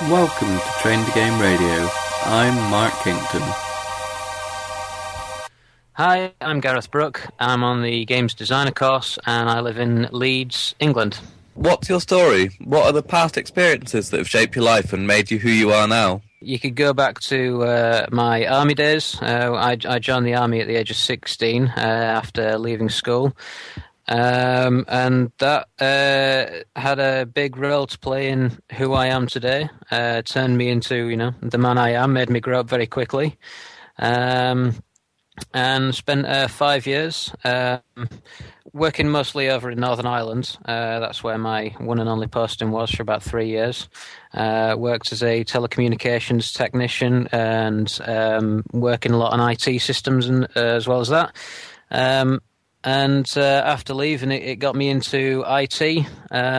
Welcome to Train to Game Radio. I'm Mark Kington. Hi, I'm Gareth Brooke. I'm on the Games Designer course and I live in Leeds, England. What's your story? What are the past experiences that have shaped your life and made you who you are now? You could go back to my army days. I joined the army at the age of 16 after leaving school. And that had a big role to play in who I am today. Turned me into, the man I am, made me grow up very quickly. And spent 5 years working mostly over in Northern Ireland. That's where my one and only posting was for about 3 years. Worked as a telecommunications technician and working a lot on IT systems and, as well as that. And after leaving, it got me into IT.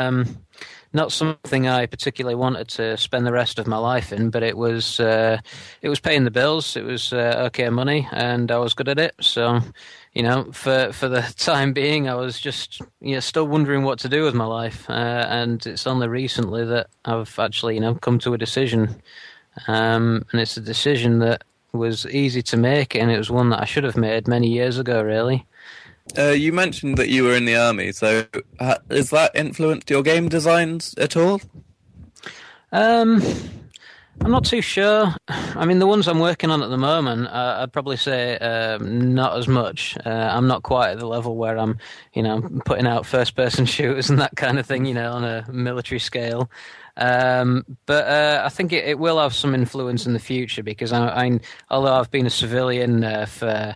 Not something I particularly wanted to spend the rest of my life in, but it was paying the bills. It was okay money, and I was good at it. So, for the time being, I was just still wondering what to do with my life. And it's only recently that I've actually come to a decision, and it's a decision that was easy to make, and it was one that I should have made many years ago, really. You mentioned that you were in the army, so has that influenced your game designs at all? I'm not too sure. I mean, the ones I'm working on at the moment, I'd probably say not as much. I'm not quite at the level where I'm, putting out first-person shooters and that kind of thing, on a military scale. But I think it will have some influence in the future because although I've been a civilian for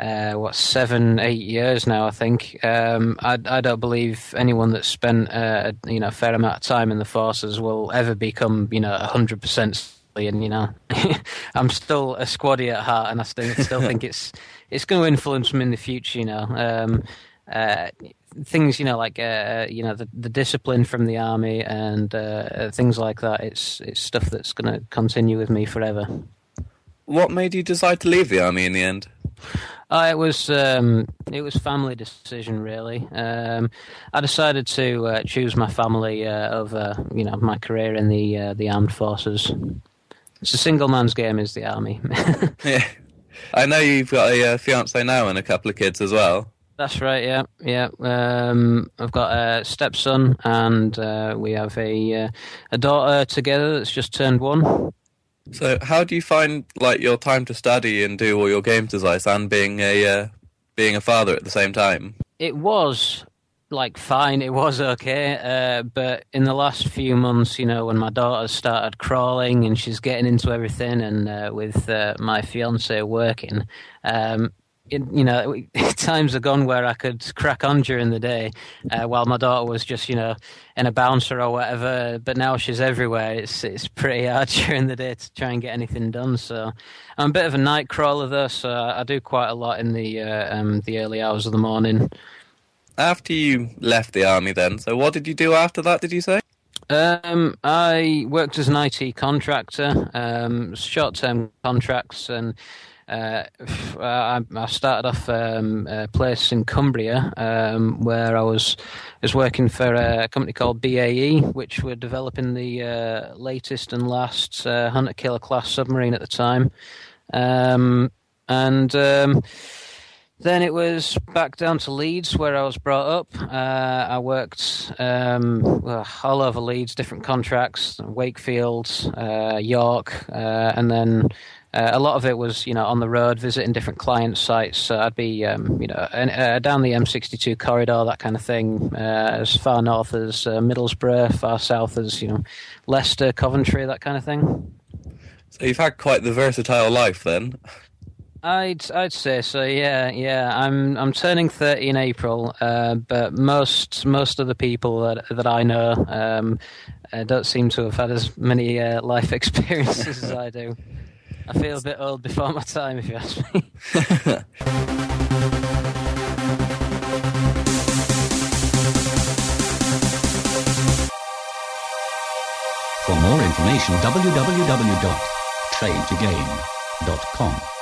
7-8 years now, I think. I don't believe anyone that's spent a fair amount of time in the forces will ever become 100% civilian. I'm still a squaddy at heart, and I still think it's going to influence me in the future. Things like the discipline from the army and things like that. It's stuff that's going to continue with me forever. What made you decide to leave the army in the end? It was family decision, really. I decided to choose my family over my career in the armed forces. It's a single man's game, is the army. Yeah, I know you've got a fiancé now and a couple of kids as well. That's right. Yeah. I've got a stepson and we have a daughter together that's just turned 1. So how do you find your time to study and do all your game designs and being a father at the same time? It was fine, it was okay, but in the last few months, when my daughter started crawling and she's getting into everything, and with my fiancé working, times are gone where I could crack on during the day while my daughter was just, in a bouncer or whatever. But now she's everywhere. It's pretty hard during the day to try and get anything done. So I'm a bit of a night crawler, though, so I do quite a lot in the early hours of the morning. After you left the army then, so what did you do after that, did you say? I worked as an IT contractor, short-term contracts, and I started off a place in Cumbria where I was working for a company called BAE, which were developing the latest and last hunter-killer class submarine at the time. Then it was back down to Leeds, where I was brought up. I worked all over Leeds, different contracts, Wakefield, York, and then a lot of it was, on the road, visiting different client sites. So I'd be, down the M62 corridor, that kind of thing, as far north as Middlesbrough, far south as, Leicester, Coventry, that kind of thing. So you've had quite the versatile life then. I'd say so. Yeah. I'm turning 30 in April, but most of the people that I know don't seem to have had as many life experiences as I do. I feel a bit old before my time, if you ask me. For more information, www.traintogame.com